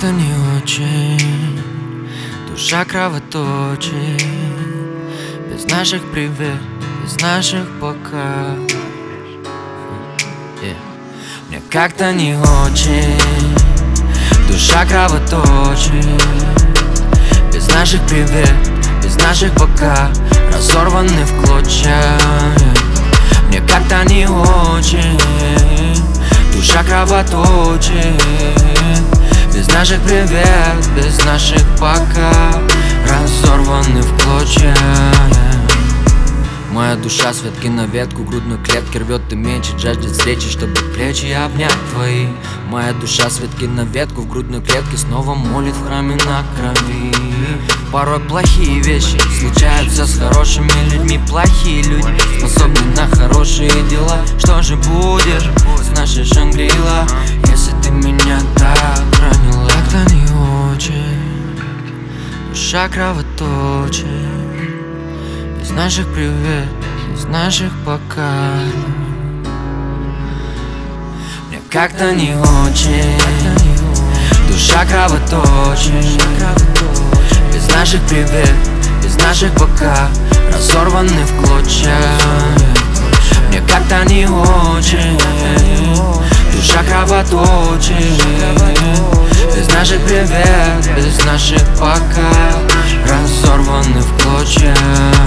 как-то не очень, душа кровоточит. Без наших привет, без наших пока. Мне как-то не очень, душа кровоточит. Без наших привет, без наших пока, разорваны в клочья. Мне как-то не очень, душа кровоточит. Без наших привет, без наших пока, разорваны в клочья. Моя душа с ветки на ветку, грудной клетки рвет и мечет, жаждет встречи, чтобы плечи обнять твои. Моя душа с ветки на ветку, в грудной клетке снова молит в храме на крови. Порой плохие вещи случаются с хорошими людьми. Плохие люди способны на хорошие дела. Что же будешь с нашей Шангри-Ла, если ты меня так ранила? Как-то не очень, душа кровоточит. Без наших привет, без наших пока. Мне как-то не очень, душа кровоточит. Без наших привет, без наших пока, разорваны в клочья. Мне как-то не очень, душа кровоточит. Без наших привет, без наших пока, разорваны в клочья.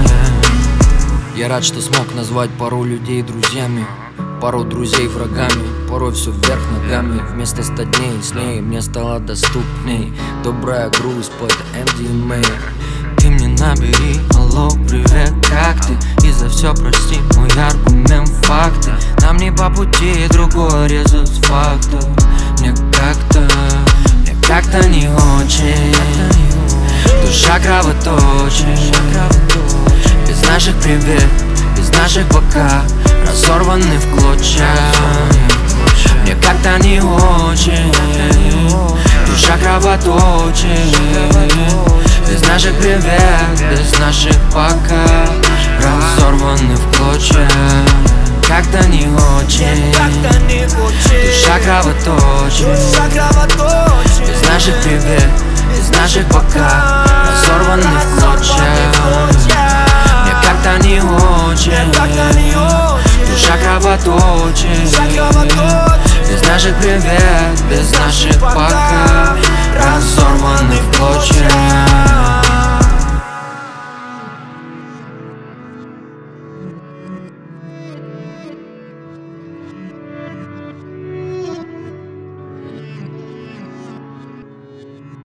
Я рад, что смог назвать пару людей друзьями, пару друзей врагами. Порой все вверх ногами. Вместо 100 дней с ней мне стало доступней добрая грусть под MDMA. Ты мне набери, алло, привет, как ты? И за все прости, мой аргумент факты. Нам не по пути, другой резус фактов. Мне как-то не очень, душа кровоточит. Без наших привет, без наших пока, разорваны в клочья. Мне как-то не очень, душа кровоточит. Без наших привет, без наших пока, разорваны в клочья. Как-то не очень, душа кровоточит. Без наших привет, без наших пока, разорваны в клочья. Мне как-то не очень, душа кровоточит. Без наших привет, без наших пока, разорваны в клочья.